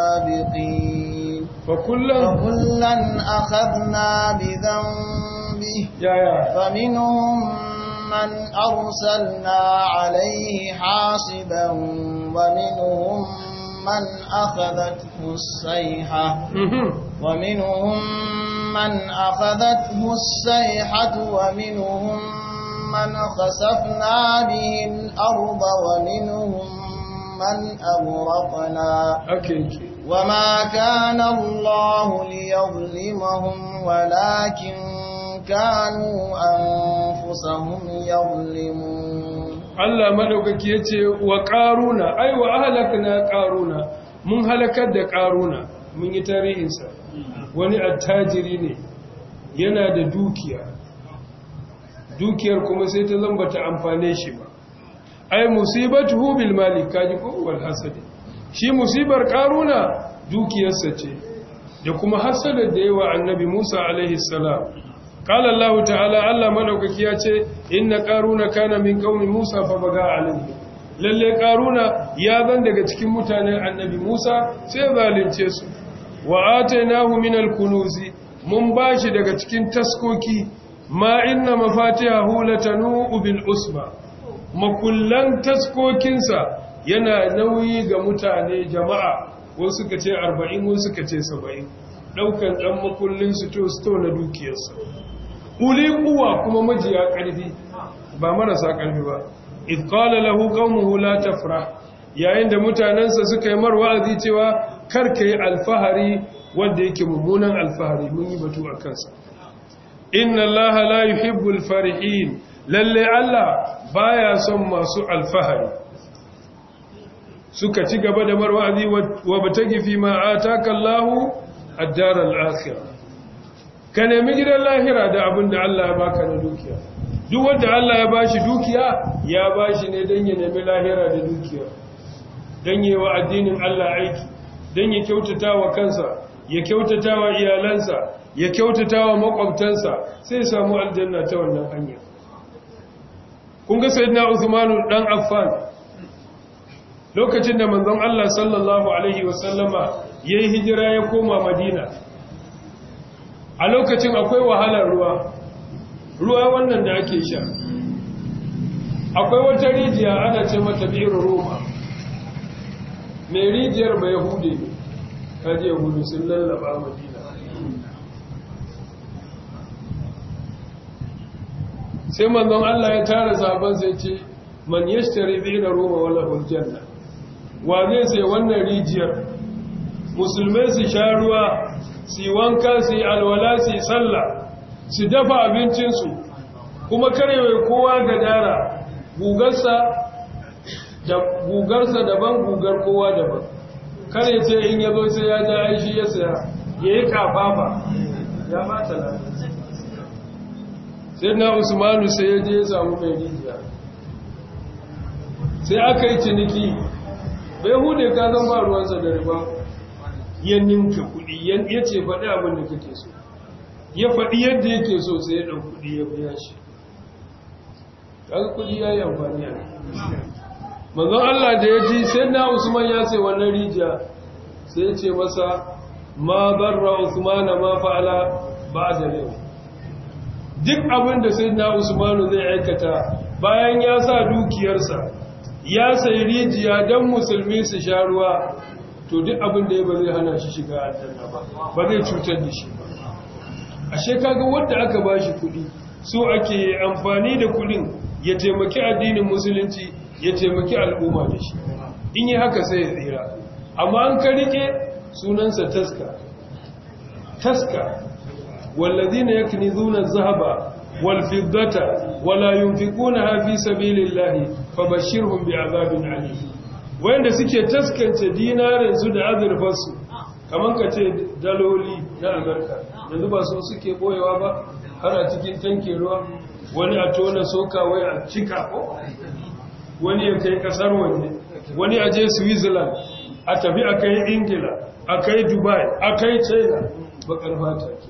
sabiqin fa kullan akhadna bi dhanbihi ya ya faminhum من أرسلنا عليه حاصبا ومنهم من أخذته الصيحة ومنهم من أخذته الصيحة ومنهم من خسفنا به الأرض ومنهم من أغرقنا وما كان الله ليظلمهم ولكن كانوا أنفسهم يظلمون Allah madaukaki yace wa qaruna ai wa ahlakna qaruna mun halakar da qaruna mun yi tarihin sa wani attajiri ne yana da dukiya dukiyar kuma sai ta zamba ta amfane shi ba ai musibatuhu bil mali kaji ko wal hasadi shi musibar qaruna dukiyarsa ce da kuma hasadar da yawa annabi Musa alaihi salam قال الله تعالى الله مدوكaki yace inna qaruna kana min qaumi Musa fa baga alayhi lalle qaruna ya zan daga cikin mutanen annabi Musa sai zalunce su wa atainahu min al-kunuzi mun bashi daga cikin taskoki ma inna mafatihahu latanu bil usba makullan taskokinsa yana nauyi ga mutane jama'a wasu suka ce arba'in wasu suka ce saba'in daukan dan makullin su to sto na dukiyarsa uli kuwa kuma majiya ƙarfi ba marasa ƙarfi ba id qala lahu qaumuhu la tafrah yayin da mutanansa suka yi marwazi cewa kar kai alfahari wanda yake mummunan alfahari mun yi batu akan sa inna allaha la yuhibbul farihin lalle allah baya son masu alfahari suka ci gaba da marwazi wa batagi fi ma ataka allah ad-dar al-akhirah ka nemi gidan lahira da abin da Allah ya baka na dukiya duk wanda Allah ya bashi dukiya ya bashi ne don ya nemi lahira da dukiya don yi wa addinin Allah aiki don ya kyautata wa kansa ya kyautata wa iyalansa ya kyautata wa makwabtansa sai ya samu aljanna ta wannan hanya kun ga sayyidina Uthman dan Affan lokacin da manzon Allah sallallahu alaihi wasallama yayi hijira ya koma Madina a lokacin akwai wahalar ruwa ruwa wannan da ake sha akwai wata rijiya ana ce mata bi'ir roma mai rijiyar ba yahude ne kaje yahudu sun lallaba madina sai manzon Allah ya tara sahabban sai ce man yashtari bi'ra ruma wala aljanna wa zai sai wannan rijiyar musulmai su sha ruwa su wanka su alwala su sallah su dafa abincinsu kuma karewa kowa gadara gugarsa da gugarsa daban gugar kowa daban kare ce in yazo sai ya ja aishi ya saya yayi kafafa ya mata lafiya sai na Usmanu sai ya je ya samu mai rijiya sai aka yi ciniki bai hude ka zan ba ruwansa da riba ya ninka kudi ya ce faɗi abin da kake so ya faɗi yadda yake so sai ya ɗan kudi ya biya shi kaga kudi ya yi amfani a manzon Allah da ya ji sai na Usman ya ce wannan rijiya sai ya ce masa ma barra Usman ma fa'ala ba'da yau duk abin da sai na Usman zai aikata bayan ya sa dukiyarsa ya sai rijiya don musulmi su sha ruwa to duk abin da ya ba zai hana shi shiga aljanna ba ba zai cutar da shi ba ashe kaga wanda aka bashi kudi so ake amfani da kudin ya taimaki addinin musulunci ya taimaki al'umma da shi in yi haka sai ya tsira amma an ka rike sunansa taska taska wallazina yaknizuna az-zahaba wal fiddata wala yunfiqunaha fi sabilillahi fabashshirhum bi'adhabin alim wanda suke taskance dinarin su da azurfarsu kaman ka ce daloli na Amerika yanzu ba su suke boyewa ba har a cikin tankin ruwa wani a tona soka wai a cika ko wani ya kai kasar waje wani a je Switzerland a tafi a kai Ingila a kai Dubai a kai China bakar fata ke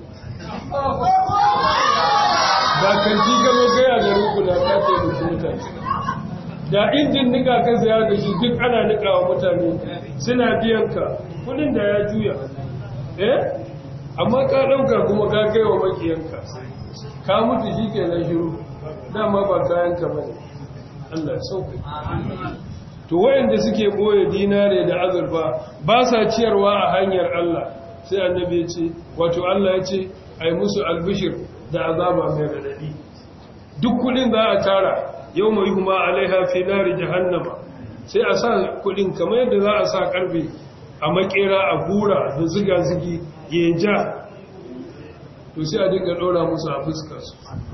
ba kan ji gaba gaya da ruku da ka ce da mutane da injin nika ka saya da shi duk ana nika wa mutane suna biyan ka kudin da ya juya eh amma ka dauka kuma ka kai wa makiyanka ka mutu shi ke na shiru dama ba kayanka bane Allah ya sauke to wayanda suke boye dinare da azurfa ba sa ciyarwa a hanyar Allah sai annabi ya ce wato Allah ya ce ai musu albishir da azaba mai radadi duk kudin za a tara yau mai huma alaiha fi nari jahannama sai a sa kudin kamar yadda za a sa karfe a makera a hura da ziga-zigi ya ja to sai a dinga dora musu a fuskarsu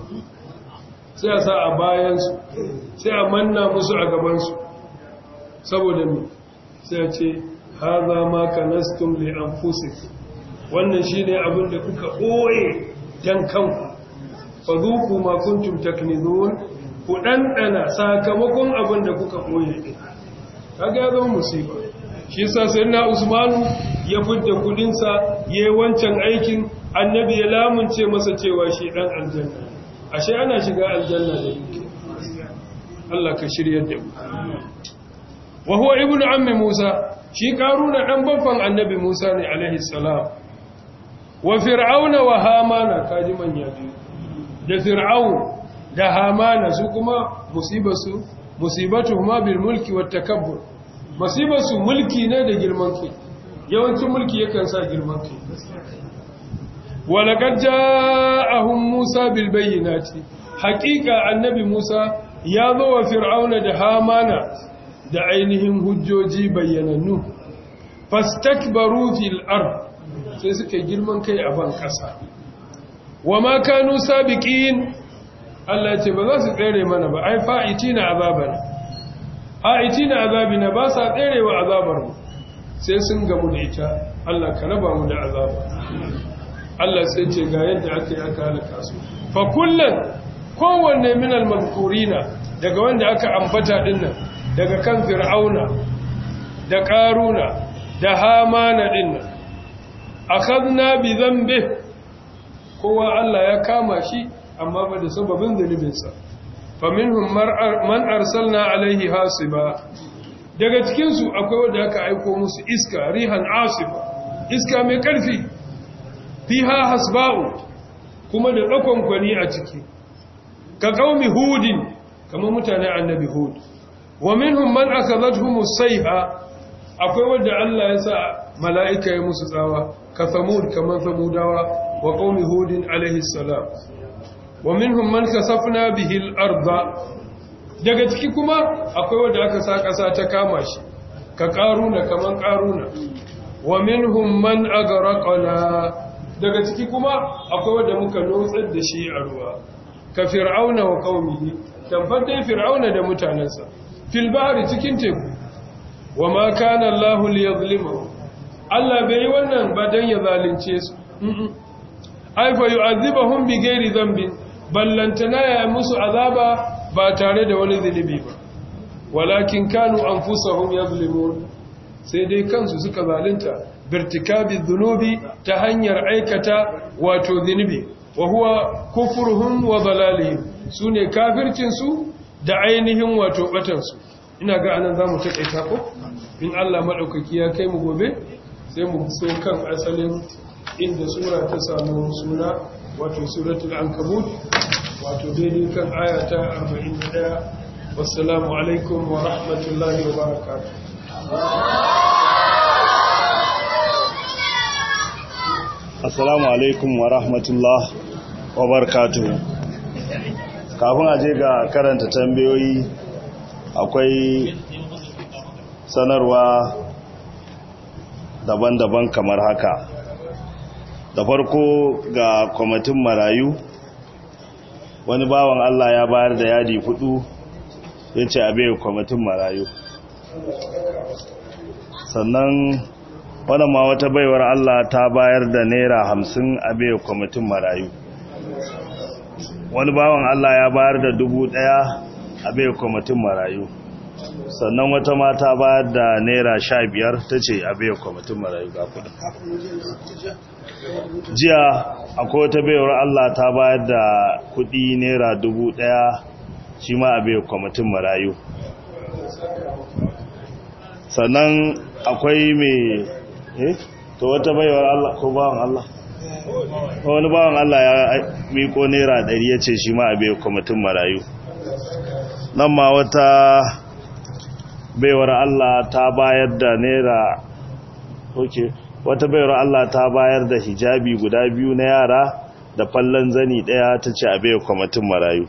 sai a sa a bayansu sai a manna musu a gabansu saboda ne sai a ce haza ma kanastum li anfusikum wannan shine abin da kuka ɓoye dan kanku fadhuku ma kuntum taknizun ku ɗanɗana sakamakon abin da kuka ɓoye ɗin kaga ya zama musiba shi sa sai na Usmanu ya fidda kudinsa ya yi wancan aikin annabi ya lamunce masa cewa shi ɗan aljanna ashe ana shiga aljanna da yake Allah ka shiryar da mu wa huwa ibnu ammi Musa shi karuna dan babban annabi Musa ne alaihi salam wa fir'auna wa hamana kaji manya biyu da fir'aun da hamana su kuma musibarsu musibatuhuma bil mulki wat takabbur musibarsu mulki ne da girman kai yawancin mulki yakan sa girman kai wa laqad ja'ahum Musa bil bayyinati haqiqa annabi Musa ya zo wa fir'auna da hamana da ainihin hujjoji bayyanannu fastakbaru fil ard sai suka girman kai a ban kasa wa ma kanu sabiqin Allah ce ba za su tsere mana ba ai fa'itina azabana fa'itina azabina ba sa tserewa azabar mu sai sun gamu da ita Allah ka raba mu da azaba Allah sai ce ga yadda aka yi aka halaka su fa kullun kowanne min al-mazkurina daga wanda aka ambata dinnan daga kan fir'auna da qaruna da hamana dinnan akhadna bi dhanbi kowa Allah ya kama shi amma ba da sababin zunubinsa faminhum man arsalna alaihi hasiba daga cikinsu akwai wanda aka aiko musu iska rihan asifa iska mai karfi fiha hasba'u kuma da tsakon kwani a ciki ka qaumi hudin kamar mutane annabi hud wa minhum man akhadhatuhum as-sayha akwai wanda Allah ya sa mala'ika ya musu tsawa ka samud kamar samudawa wa qaumi hudin alaihi salam wa minhum man kasafna bihi al-ardha daga ciki kuma akwai wanda aka sa ƙasa ta kama shi ka ƙaruna kaman ƙaruna wa minhum man agraqna daga ciki kuma akwai wanda muka lotsar da shi a ruwa ka fir'auna wa qaumihi tabbatai fir'auna da mutanansa fil bahri cikin teku wa ma kana Allahu liyadhlimuhum Allah bai wannan ba dan ya zalunce su ai fa yu'adhibuhum bi ghairi dhanbin ballantana ya musu azaba ba tare da wani zunubi ba walakin kanu anfusahum yadhlimun sai dai kansu suka zalunta birtikabi dhunubi ta hanyar aikata wato zunubi wa huwa kufruhum wa dalalihim sune kafircin su da ainihin wato batan su ina ga anan zamu takaita ko in Allah madaukaki ya kai mu gobe sai mu so kan asalin inda sura ta samu suna wato suratul ankabut wato daidai kan aya ta arba'in da ɗaya wassalamu alaikum wa rahmatullahi wa barakatuh assalamu alaikum wa rahmatullahi wa barakatuh kafin aje ga karanta tambayoyi akwai sanarwa daban-daban kamar haka da farko ga kwamitin marayu wani bawan Allah ya bayar da yadi hudu ya ce a bai kwamitin marayu sannan wannan ma wata baiwar Allah ta bayar da naira hamsin a bai kwamitin marayu wani bawan Allah ya bayar da dubu daya a bai kwamitin marayu sannan wata mata bayar da naira sha biyar ta ce a bai kwamitin marayu ga kudin jiya akwai wata baiwar Allah ta bayar da kudi naira dubu daya shi ma a bai kwamitin marayu sannan akwai mai eh to wata baiwar Allah ko bawan Allah wani bawan Allah ya miko naira ɗari ya ce shi ma a bai kwamitin marayu nan ma wata baiwar Allah ta bayar da naira okay wata baiwar Allah ta bayar da hijabi guda biyu na yara da fallon zani daya ta ce a bai kwamitin marayu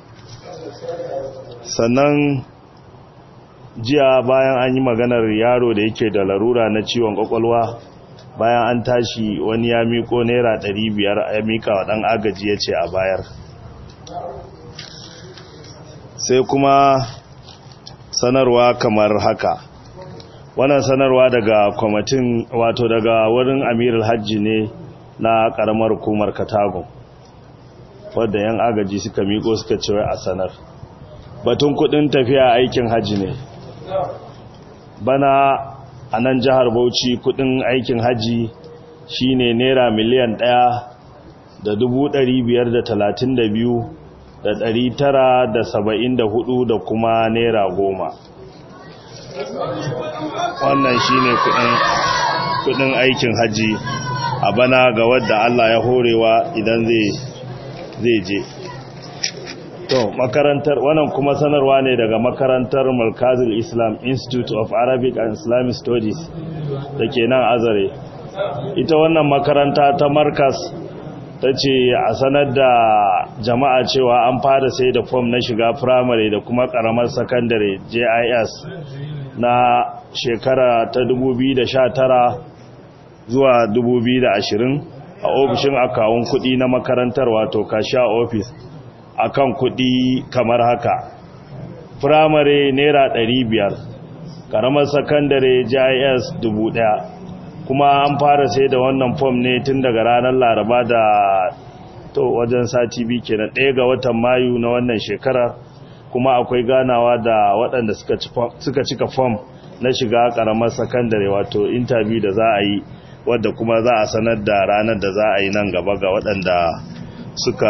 sannan jiya bayan an yi maganar yaro da yake da larura na ciwon kwakwalwa bayan an tashi wani ya miko naira ɗari biyar ya mika wa ɗan agaji ya ce a bayar sai kuma sanarwa kamar haka wannan sanarwa daga kwamitin wato daga wurin amirul hajji ne na karamar hukumar Katago wadda yan agaji suka miko suka ce wai a sanar batun kudin tafiya aikin hajji ne bana a nan jihar Bauchi kudin aikin hajji shine naira miliyan ɗaya da dubu ɗari biyar da talatin da biyu da ɗari tara da saba'in da hudu da kuma naira goma wannan shine kudin kudin aikin haji a bana ga wadda Allah ya horewa idan zai zai je to makarantar wannan kuma sanarwa ne daga makarantar Markazul Islam Institute of Arabic and Islamic Studies dake nan Azare ita wannan makaranta ta Markaz tace a sanar da jama'a cewa an fara sai da form na shiga primary da kuma karamar secondary J I S na shekara ta dubu biyu da sha tara zuwa dubu biyu da ashirin a ofishin akawun kudi na makarantar wato cashier office akan kudi kamar haka primary naira ɗari biyar karamar secondary J I S dubu ɗaya kuma an fara sai da wannan form ne tun daga ranar Laraba da to wajen sati biyu kenan ɗaya ga watan Mayu na wannan shekara kuma akwai ganawa da waɗanda suka cika form na shiga ƙaramar sakandare wato interview da za a yi wadda kuma za a sanar da ranar da za a yi nan gaba ga waɗanda suka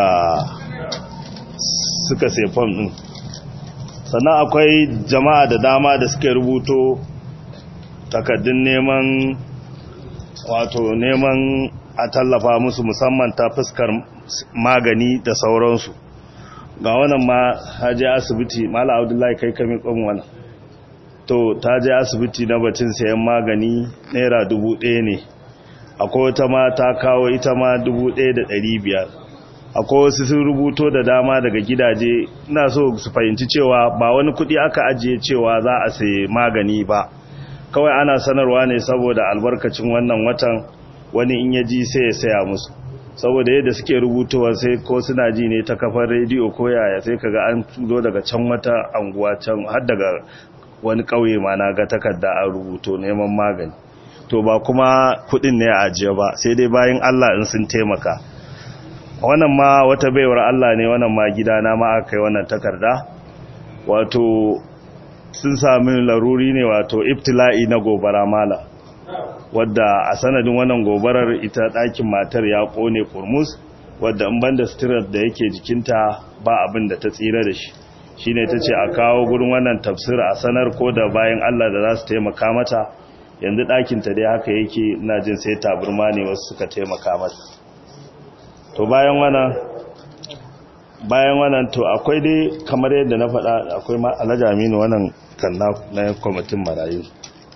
suka sai form ɗin sannan akwai jama'a da dama da suke rubuto takaddun neman wato neman a tallafa musu musamman ta fuskar magani da sauransu ga wannan ma haje asibiti Malam Abdullahi kai kame kon wannan to ta je asibiti na batun sayan magani naira dubu ɗaya ne akwai wata ma ta kawo ita ma dubu ɗaya da ɗari biyar akwai wasu sun rubuto da dama daga gidaje, ina so su fahimci cewa ba wani kuɗi aka ajiye cewa za a sayi magani ba, kawai ana sanarwa ne saboda albarkacin wannan watan wani in ya ji sai ya saya musu, saboda yadda suke rubutowa sai ko suna ji ne ta kafar rediyo ko yaya sai kaga an zo daga can wata anguwa can har daga wani ƙauye ma na ga takarda an rubuto neman magani, to ba kuma kuɗin ne a ajiye ba, sai dai bayan Allah in sun taimaka. Wannan ma wata baiwar Allah ne, wannan ma gidana ma aka kai wannan takarda, wato sun sami laruri ne, wato ibtila'i na gobara mala, wadda a sanadin wannan gobarar ita ɗakin matar ya ƙone kurmus, wadda in banda sitirar da yake jikinta ba abin da ta tsira da shi. Shi ne ta ce a kawo gurin wannan tafsir a sanar ko da bayan Allah da za su taimaka mata, yanzu ɗakinta dai haka yake, ina jin sai taburma ne wasu suka taimaka mata. To bayan wannan bayan wannan to akwai dai kamar yadda na faɗa, akwai Alhaji Aminu wannan kan na kwamitin marayu.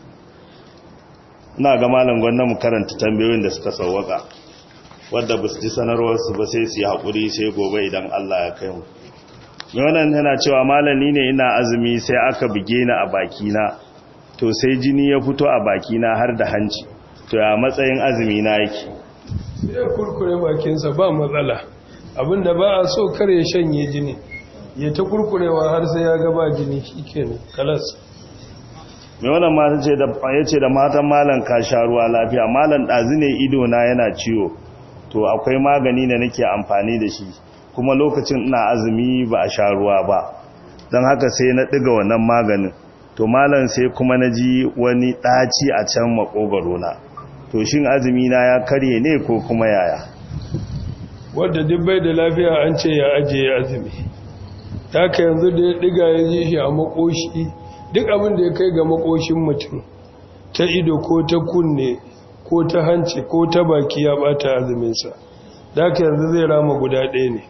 Ina ga malam gwanda mu karanta tambayoyin da suka sauwaka, wadda ba su ji sanarwarsu ba sai su yi haƙuri sai gobe idan Allah ya kai mu. Mai wannan yana cewa malami ne ina azumi sai aka buge ni a bakina, to sai jini ya fito a bakina har da hanci, to ya matsayin azumi na yake? Sai ya kurkure bakinsa ba matsala, abinda ba a so kar ya shanye jini, ya ta kurkurewa har sai ya gaba jini shikenan kalas. Mai wannan mata ce da ya ce da matan malam ka sha ruwa lafiya, malam ɗazu ne ido na yana ciwo, to akwai magani da nake amfani da shi, kuma lokacin ina azumi ba a sha ruwa ba, don haka sai na ɗiga wannan maganin, to malam sai kuma na ji wani ɗaci a can makogaro na, to shin azumi na ya karye ne ko kuma yaya? Wadda duk bai da lafiya an ce ya ajiye azumi, ta ka yanzu da ya ɗiga ya ji shi a makoshi, duk abin da ya kai ga makoshin mutum, ta ido ko ta kunne ko ta hanci ko ta baki ya bata azuminsa, da ka yanzu zai rama guda ɗaya ne.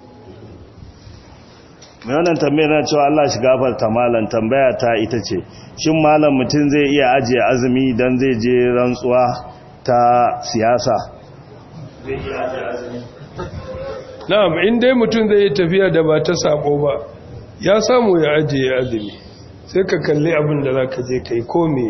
Mai wannan tambayar na cewa Allah shi gafarta malam, tambaya ta ita ce, shin malam mutum zai iya ajiye azumi don zai je rantsuwa ta siyasa? Zai iya ajiye azumi? Na'am, in dai mutum zai yi tafiya da ba ta sabo ba, ya samu ya ajiye azumi, sai ka kalli abin da za ka je kai kome.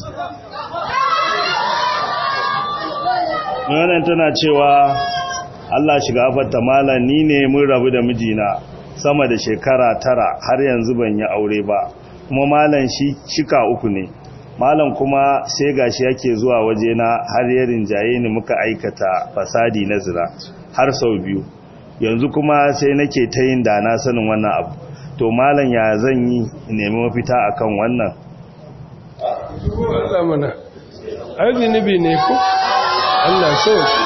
Mai wannan tana cewa Allah shi gafarta malam, ni ne mun rabu da mijina sama da shekara tara har yanzu ban yi aure ba, kuma malam shi shika uku ne, malam kuma sai gashi yake zuwa wajena har ya rinjaye ni muka aikata fasadi na zina har sau biyu, yanzu kuma sai nake ta yin da na sanin wannan abu, to malam ya zan yi nemi mafita akan wannan? Allah mana azinibi ne ko Allah sauki.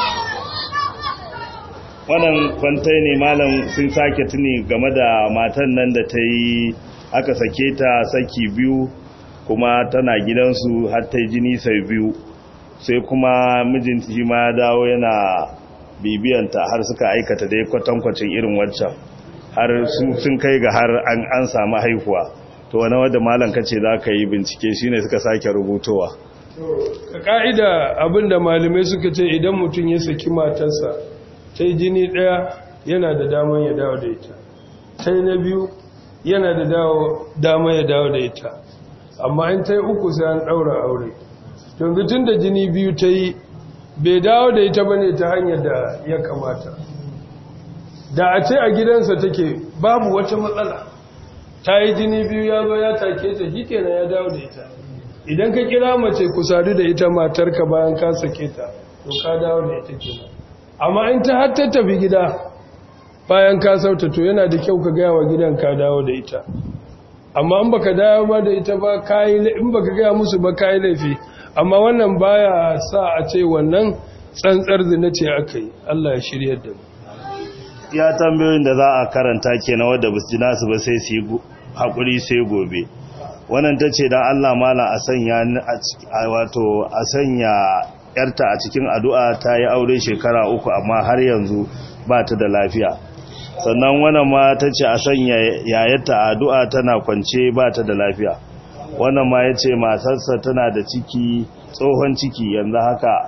Wannan kwantai ne malam sun sake tuni game da matan nan da ta yi aka sake ta saki biyu, kuma tana gidansu har ta yi jini sai biyu, sai kuma mijinta shi ma ya dawo yana bibiyanta har suka aikata dai kwatankwacin irin waccan, har sun kai ga har an an samu haihuwa. To wani wadda malam kace za ka yi bincike shine suka sake rubutowa. Ka ka'ida abinda malamai suka ce idan mutum ya saki matarsa ta yi jini ɗaya yana da daman ya dawo da ita, ta yi na biyu yana da daman ya dawo da ita, amma in ta yi uku sai an ɗaura aure. Tunzu tun da jini biyu ta yi bai dawo da ita bane ta hanyar da ya kamata, da a ce a gidansa take babu wata matsala, ta yi jini biyu ya zo ya take ta shi kenan ya dawo da ita. Idan ka kira mace ku sadu da ita matarka bayan ka sake ta, to ka dawo da ita kenan. Amma in ta har ta tafi gida bayan ka sauta, to yana da kyau ka gaya wa gidan ka dawo da ita. Amma in baka dawo ba da ita ba kai, in baka gaya musu ba kai laifi. Amma wannan baya sa a ce wannan tsantsar zina ce aka yi. Allah ya shiryar da mu. Ya tambayoyin da za a karanta kenan wanda ba su ji nasu ba sai su yi hakuri sai gobe. Wannan tace dan Allah mala a sanya wato a sanya yarta a cikin addu'a, ta yi aure shekara uku amma har yanzu ba ta da lafiya. Sannan wannan ma ta ce a sanya yayarta a addu'a tana kwance ba ta da lafiya. Wannan ma ya ce matarsa tana da ciki, tsohon ciki, yanzu haka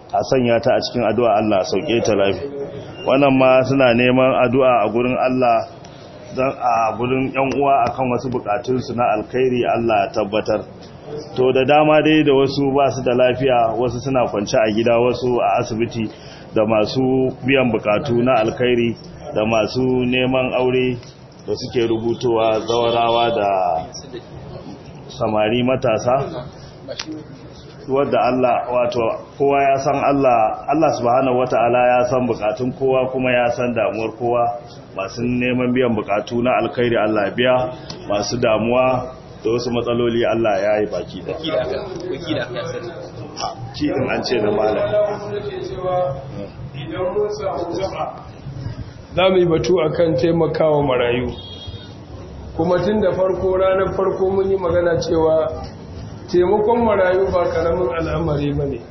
a sanya ta a cikin addu'a Allah sauke ta lafiya. Wannan ma suna neman addu'a a gurin Allah don a gurin ‘yan uwa akan wasu bukatunsu na alkhairi Allah ya tabbatar. To da dama dai da wasu ba su da lafiya, wasu suna kwance a gida, wasu a asibiti, da masu biyan bukatu na alkhairi, da masu neman aure da suke rubutowa, zawarawa da samari matasa. Wadda Allah, wato kowa ya san Allah, Allah subhanahu wata'ala ya san bukatun kowa kuma ya san damuwar kowa. Masu neman biyan bukatu na alkhairi Allah biya, masu damuwa da wasu matsaloli Allah ya yi baki da ki in an ce da malam. Idan mun samu gaba za mu yi batu akan taimakawa marayu, kuma tun da farko ranar farko mun yi magana cewa taimakon marayu ba karamin al'amari ba ne.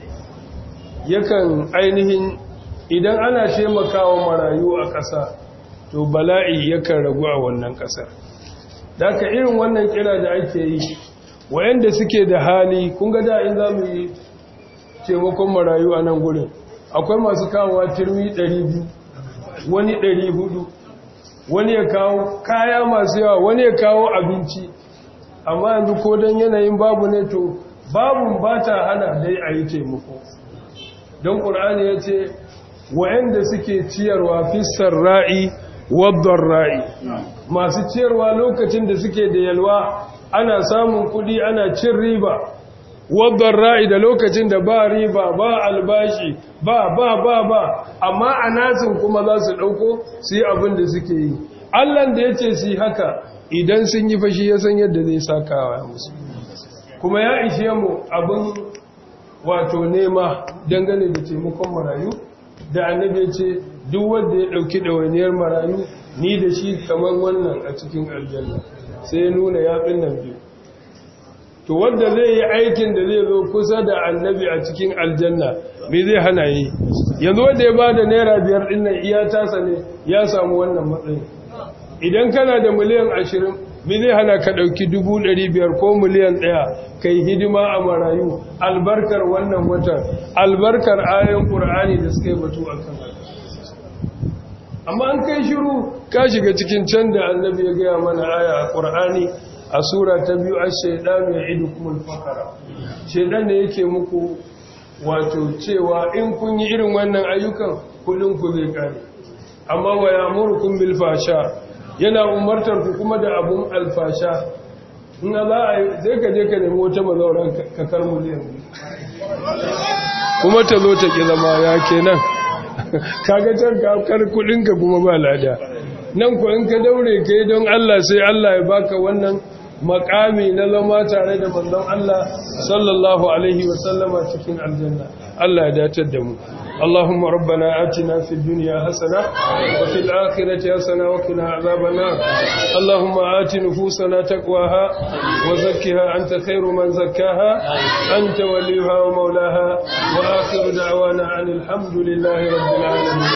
Yakan ainihin idan ana taimakawa marayu a ƙasa, to bala'i yakan ragu a wannan ƙasar. Da aka irin wannan kira da ake yi, wayanda suke da hali, kun ga da in za mu yi taimakon marayu a nan gurin, akwai masu kawowa turmi ɗari biyu, wani ɗari hudu, wani ya kawo kaya masu yawa, wani ya kawo abinci. Amma yanzu ko don yanayin babu ne, to babun ba ta hana dai a yi taimako. Don ƙur'ani ya ce wa'yanda suke ciyarwa fissar ra'i wadda ra'i, masu ciyarwa lokacin da suke da yalwa ana samun kuɗi ana cin riba, wadda ra'i da lokacin da ba riba ba albashi ba ba ba ba, amma a nasin kuma za su ɗauko su yi abin da suke yi. Allahn da ya ce su yi haka, idan sun yi fashi ya san yadda zai sakawa musu. Kuma ya ishe mu abin wato nema dangane da taimakon marayu, da annabi ya ce duk wanda ya dauki dawainiyar marayu ni da shi kamar wannan a cikin aljanna, sai ya nuna yatsun nan biyu. To wanda zai yi aikin da zai zo kusa da annabi a cikin aljanna, me zai hana yi? Yanzu wanda ya bada naira biyar din nan iya tasa ne ya samu wannan matsayi. Idan kana da miliyan ashirin, me zai hana ka ɗauki dubu ɗari biyar ko miliyan ɗaya kai hidima a marayu, albarkar wannan watan, albarkar ayoyin ƙur'ani da suka yi batu a kan haka. Amma an kai shiru ka shiga cikin can da annabi ya gaya mana aya a ƙur'ani a sura ta biyu, a shaidan ya idu kuma fakara. Shaidan da yake muku wato cewa in kun yi irin wannan ayyukan kuɗin ku zai kare. Amma wa ya'murukum bil fasha, yana umartar ku kuma da abun alfasha. In za a yi zai ka je ka nemi wata mazauran kakar miliyan kuma ta zo ta ƙi zama ya kenan. Kaga can kakar kudinka kuma ba lada. Nan ku in ka daure ka yi don Allah, sai Allah ya baka wannan makami na zama tare da manzon Allah sallallahu alaihi wasallama cikin aljanna. Allah ya datar da mu. اللهم ربنا آتنا في الدنيا حسنة وفي الآخرة حسنة وقنا عذاب النار. اللهم آت نفوسنا تقواها وزكها أنت خير من زكاها أنت وليها ومولاها، وآخر دعوانا عن الحمد لله رب العالمين.